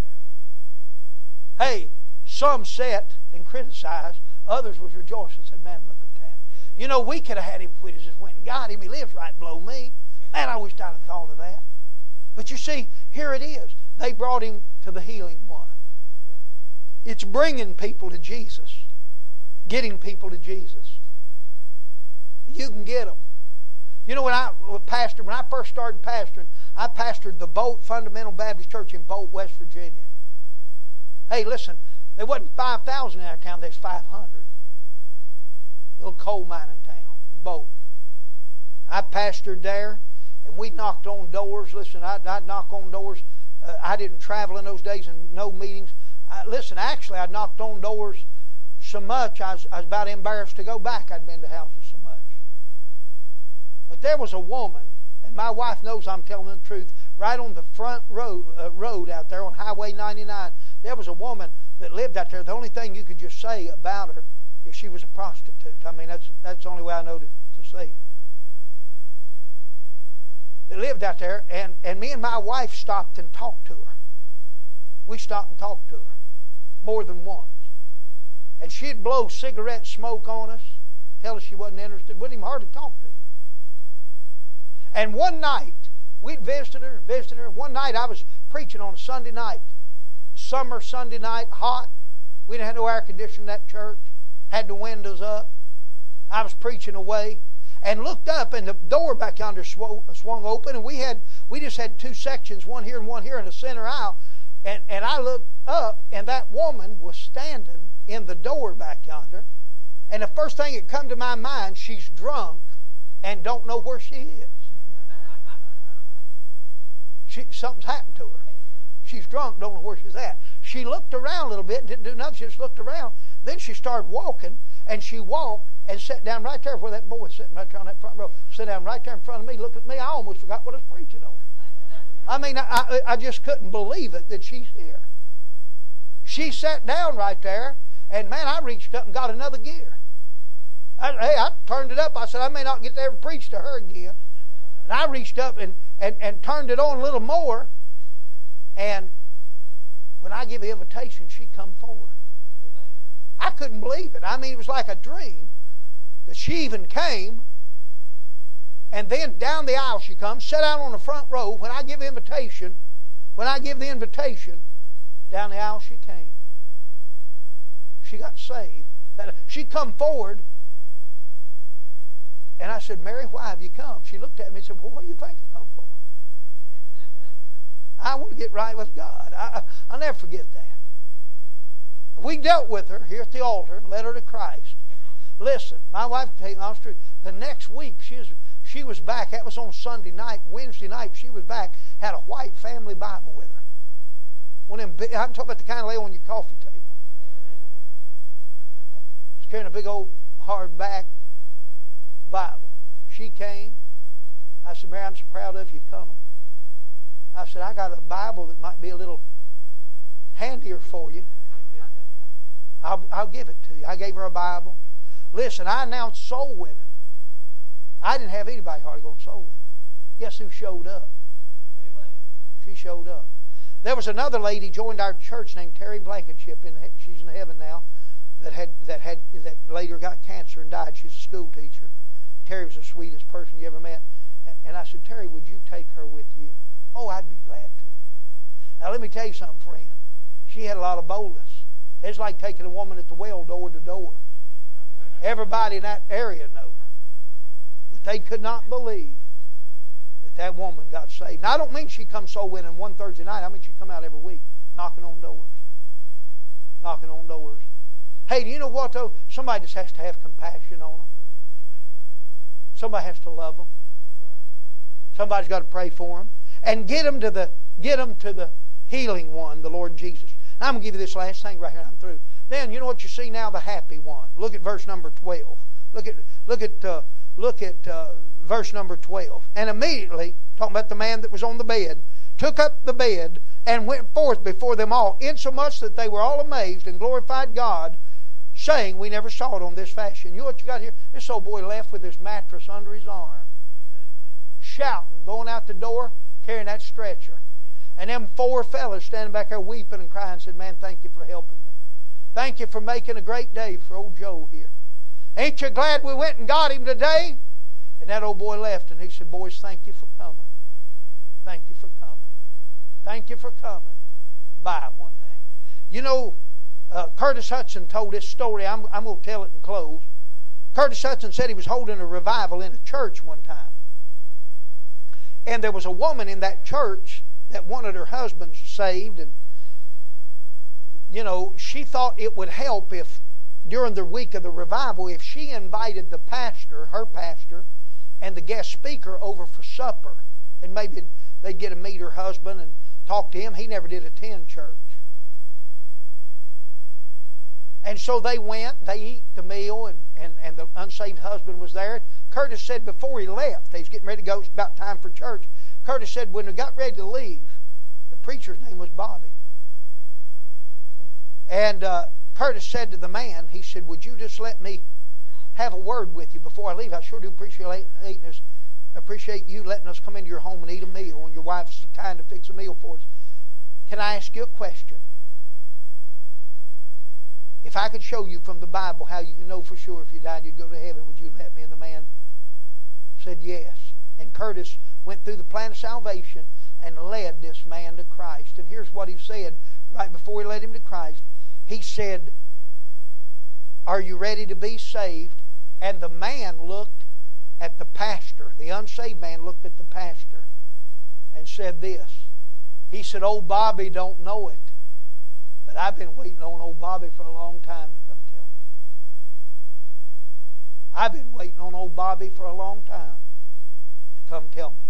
Hey, some sat and criticized. Others was rejoicing and said, man, look at that. You know, we could have had him if we just went and got him. He lives right below me. Man, I wish I'd have thought of that. But you see, here it is. They brought him to the healing one. It's bringing people to Jesus. Getting people to Jesus. You can get them. You know, when I pastored, when I first started pastoring, I pastored the Bolt Fundamental Baptist Church in Bolt, West Virginia. Hey, listen, there wasn't five thousand in our town, there's five hundred. Little coal mining town, Bolt. I pastored there, and we knocked on doors. Listen, I'd, I'd knock on doors. Uh, I didn't travel in those days and no meetings. I, listen, actually, I knocked on doors so much I was, I was about embarrassed to go back. I'd been to houses so much. But there was a woman, and my wife knows I'm telling the truth, right on the front road, uh, road out there on Highway ninety-nine, there was a woman that lived out there. The only thing you could just say about her is she was a prostitute. I mean, that's, that's the only way I know to, to say it. That lived out there, and, and me and my wife stopped and talked to her. We stopped and talked to her more than once. And she'd blow cigarette smoke on us, tell us she wasn't interested, wouldn't even hardly talk to you. And one night, we'd visited her, visited her. One night I was preaching on a Sunday night. Summer Sunday night, hot. We didn't have no air conditioning in that church. Had the windows up. I was preaching away. And looked up, and the door back yonder swung, swung open, and we had we just had two sections, one here and one here in the center aisle. And, and I looked up, and that woman was standing in the door back yonder. And the first thing that come to my mind, she's drunk and don't know where she is. She, something's happened to her. She's drunk, don't know where she's at. She looked around a little bit, didn't do nothing, she just looked around. Then she started walking, and she walked and sat down right there where that boy was sitting right there on that front row. Sat down right there in front of me, looked at me. I almost forgot what I was preaching on. I mean, I, I, I just couldn't believe it that she's here. She sat down right there, and man, I reached up and got another gear. I, hey, I turned it up. I said, I may not get to ever preach to her again. And I reached up and, and, and turned it on a little more. And when I give the invitation, she come forward. Amen. I couldn't believe it. I mean, it was like a dream that she even came. And then down the aisle she comes, sat down on the front row. When I give the invitation, when I give the invitation, down the aisle she came. She got saved. She come forward. And I said, Mary, why have you come? She looked at me and said, well, what do you think I come for? I want to get right with God. I, I'll never forget that. We dealt with her here at the altar, led her to Christ. Listen, my wife can tell you the honest truth. The next week, she was, she was back. That was on Sunday night. Wednesday night, she was back. Had a white family Bible with her. One of them, I'm talking about the kind of lay on your coffee table. She's carrying a big old hardback Bible. She came. I said, Mary, I'm so proud of you coming. I said, I got a Bible that might be a little handier for you. I'll, I'll give it to you. I gave her a Bible. Listen, I announced soul winning. I didn't have anybody hardly going soul winning. Guess who showed up? Amen. She showed up. There was another lady joined our church named Terry Blankenship. In she's in heaven now. That had that had that later got cancer and died. She's a school teacher. Terry was the sweetest person you ever met. And I said, Terry, would you take her with you? Oh, I'd be glad to. Now, let me tell you something, friend. She had a lot of boldness. It's like taking a woman at the well door to door. Everybody in that area knowed her. But they could not believe that that woman got saved. Now, I don't mean she come soul winning one Thursday night. I mean she come out every week, knocking on doors. Knocking on doors. Hey, do you know what though? Somebody just has to have compassion on them. Somebody has to love them. Somebody's got to pray for them and get them to the get them to the healing one, the Lord Jesus. I'm gonna give you this last thing right here. I'm through. Then you know what you see now, the happy one. Look at verse number twelve. Look at look at uh, look at uh, verse number twelve. And immediately, talking about the man that was on the bed, took up the bed and went forth before them all, insomuch that they were all amazed and glorified God, saying, "We never saw it on this fashion." You know what you got here? This old boy left with his mattress under his arm, shouting, going out the door, carrying that stretcher. And them four fellas standing back there weeping and crying said, "Man, thank you for helping me. Thank you for making a great day for old Joe here. Ain't you glad we went and got him today?" And that old boy left and he said, "Boys, thank you for coming. Thank you for coming. Thank you for coming by one day." You know, uh, Curtis Hudson told this story. I'm, I'm going to tell it and close. Curtis Hudson said he was holding a revival in a church one time. And there was a woman in that church that wanted her husband saved. And, you know, she thought it would help if, during the week of the revival, if she invited the pastor, her pastor, and the guest speaker over for supper. And maybe they'd get to meet her husband and talk to him. He never did attend church. And so they went, they eat the meal, and, and, and the unsaved husband was there. Curtis said before he left, they was getting ready to go, it's about time for church. Curtis said when we got ready to leave, the preacher's name was Bobby. And uh, Curtis said to the man, he said, "Would you just let me have a word with you before I leave? I sure do appreciate eating us, appreciate you letting us come into your home and eat a meal, and your wife's kind to fix a meal for us. Can I ask you a question? If I could show you from the Bible how you can know for sure if you died you'd go to heaven, would you let me?" And the man said yes. And Curtis went through the plan of salvation and led this man to Christ. And here's what he said right before he led him to Christ. He said, "Are you ready to be saved?" And the man looked at the pastor. The unsaved man looked at the pastor and said this. He said, "Old Bobby don't know it, but I've been waiting on old Bobby for a long time to come tell me. I've been waiting on old Bobby for a long time to come tell me."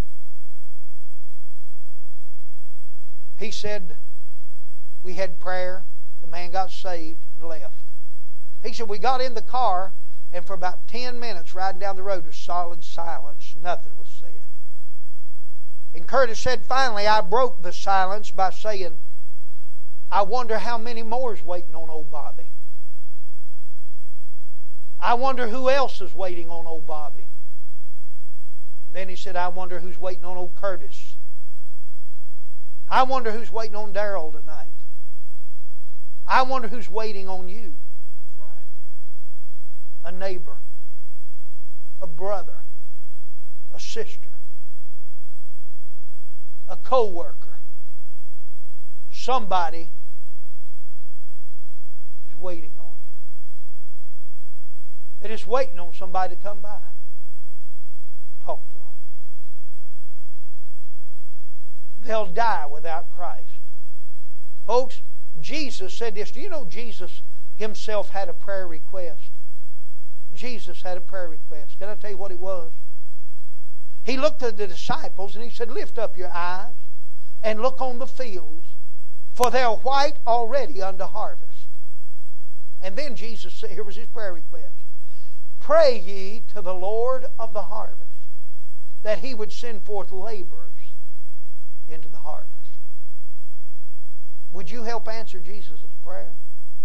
He said, we had prayer. The man got saved and left. He said, we got in the car, and for about ten minutes riding down the road, there was solid silence. Nothing was said. And Curtis said, finally, I broke the silence by saying, "I wonder how many more is waiting on old Bobby. I wonder who else is waiting on old Bobby." And then he said, "I wonder who's waiting on old Curtis. I wonder who's waiting on Darrell tonight. I wonder who's waiting on you." A neighbor, a brother, a sister, a co-worker. Somebody is waiting on you. They're just waiting on somebody to come by. Talk to them. They'll die without Christ. Folks, Jesus said this. Do you know Jesus himself had a prayer request? Jesus had a prayer request. Can I tell you what it was? He looked at the disciples and he said, "Lift up your eyes and look on the fields, for they are white already unto harvest." And then Jesus said, here was his prayer request. "Pray ye to the Lord of the harvest, that he would send forth laborers into the harvest." Would you help answer Jesus' prayer?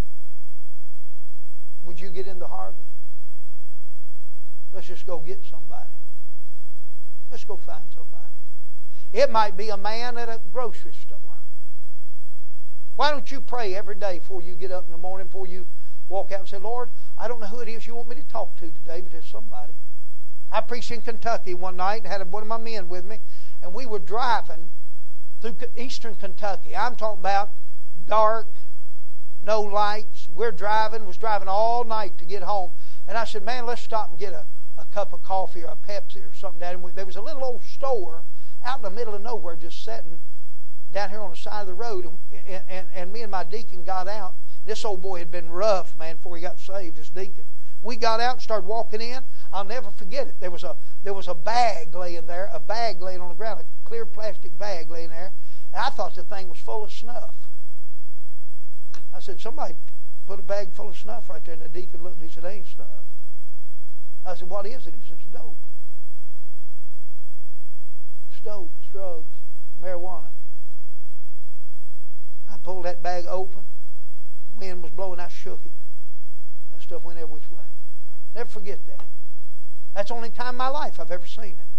Would you get in the harvest? Let's just go get somebody. Let's go find somebody. It might be a man at a grocery store. Why don't you pray every day before you get up in the morning, before you walk out and say, "Lord, I don't know who it is you want me to talk to today, but there's somebody." I preached in Kentucky one night and had one of my men with me, and we were driving through eastern Kentucky. I'm talking about dark, no lights. We're driving, was driving all night to get home. And I said, "Man, let's stop and get a, a cup of coffee or a Pepsi or something down." And we, there was a little old store out in the middle of nowhere just sitting down here on the side of the road. And, and, and me and my deacon got out. This old boy had been rough, man, before he got saved as deacon. We got out and started walking in. I'll never forget it. There was a there was a bag laying there, a bag laying on the ground, a clear plastic bag laying there. And I thought the thing was full of snuff. I said, somebody put a bag full of snuff right there. And the deacon looked and he said, it ain't snuff. I said, what is it? He said, it's dope. It's dope. It's drugs. Marijuana. I pulled that bag open. Wind was blowing. I shook it. That stuff went every which way. Never forget that. That's the only time in my life I've ever seen it.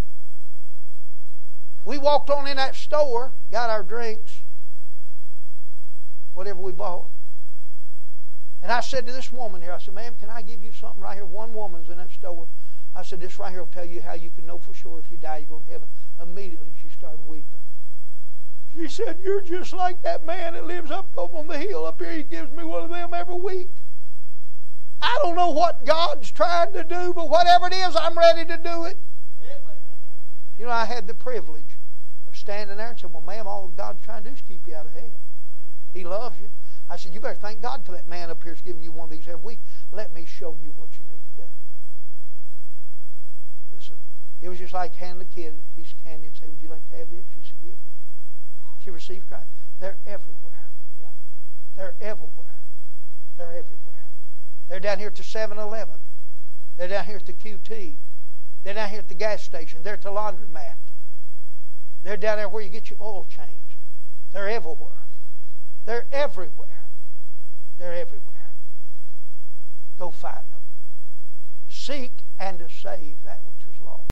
We walked on in that store, got our drinks, whatever we bought. And I said to this woman here, I said, ma'am, can I give you something right here? One woman's in that store. I said, this right here will tell you how you can know for sure if you die, you're going to heaven. Immediately she started weeping. She said, you're just like that man that lives up, up on the hill up here. He gives me one of them every week. I don't know what God's trying to do, but whatever it is, I'm ready to do it. You know, I had the privilege of standing there and said, well, ma'am, all God's trying to do is keep you out of hell. He loves you. I said, you better thank God for that man up here who's giving you one of these every week. Let me show you what you need to do. Listen, it was just like handing a kid a piece of candy and say, would you like to have this? She said, yes. She received Christ. They're everywhere. They're everywhere. They're everywhere. They're down here at the seven eleven. They're down here at the Q T. They're down here at the gas station. They're at the laundromat. They're down there where you get your oil changed. They're everywhere. They're everywhere. They're everywhere. Go find them. Seek and to save that which is lost.